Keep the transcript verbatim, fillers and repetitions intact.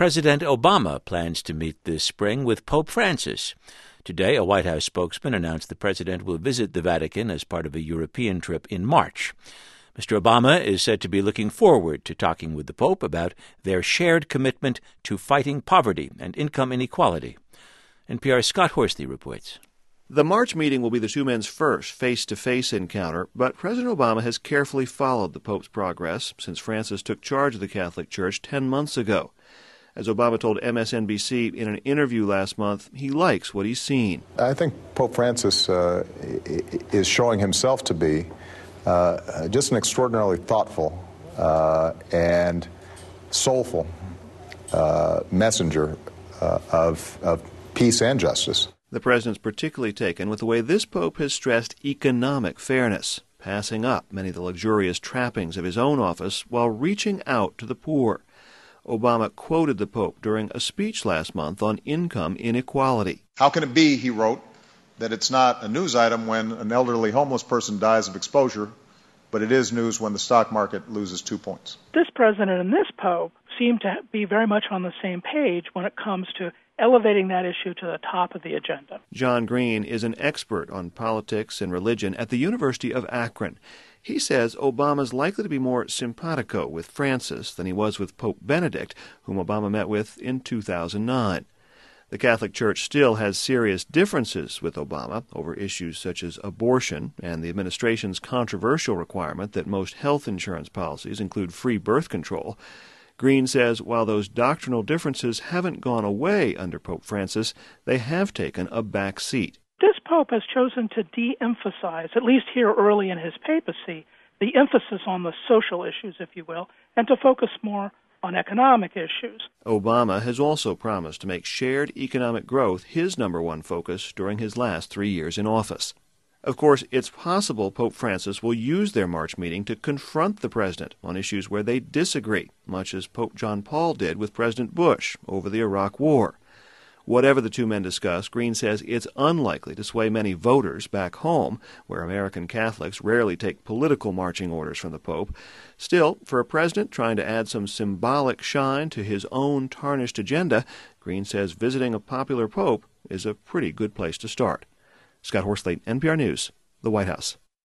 President Obama plans to meet this spring with Pope Francis. Today, a White House spokesman announced the president will visit the Vatican as part of a European trip in March. Mister Obama is said to be looking forward to talking with the Pope about their shared commitment to fighting poverty and income inequality. N P R's Scott Horsley reports. The March meeting will be the two men's first face-to-face encounter, but President Obama has carefully followed the Pope's progress since Francis took charge of the Catholic Church ten months ago. As Obama told M S N B C in an interview last month, he likes what he's seen. I think Pope Francis uh, is showing himself to be uh, just an extraordinarily thoughtful uh, and soulful uh, messenger uh, of, of peace and justice. The president's particularly taken with the way this pope has stressed economic fairness, passing up many of the luxurious trappings of his own office while reaching out to the poor. Obama quoted the pope during a speech last month on income inequality. How can it be, he wrote, that it's not a news item when an elderly homeless person dies of exposure, but it is news when the stock market loses two points? This president and this pope seem to be very much on the same page when it comes to elevating that issue to the top of the agenda. John Green is an expert on politics and religion at the University of Akron. He says Obama's likely to be more simpatico with Francis than he was with Pope Benedict, whom Obama met with in two thousand nine. The Catholic Church still has serious differences with Obama over issues such as abortion and the administration's controversial requirement that most health insurance policies include free birth control. Green says while those doctrinal differences haven't gone away under Pope Francis, they have taken a back seat. This pope has chosen to de-emphasize, at least here early in his papacy, the emphasis on the social issues, if you will, and to focus more on economic issues. Obama has also promised to make shared economic growth his number one focus during his last three years in office. Of course, it's possible Pope Francis will use their March meeting to confront the president on issues where they disagree, much as Pope John Paul did with President Bush over the Iraq War. Whatever the two men discuss, Green says it's unlikely to sway many voters back home, where American Catholics rarely take political marching orders from the Pope. Still, for a president trying to add some symbolic shine to his own tarnished agenda, Green says visiting a popular pope is a pretty good place to start. Scott Horsley, N P R News, the White House.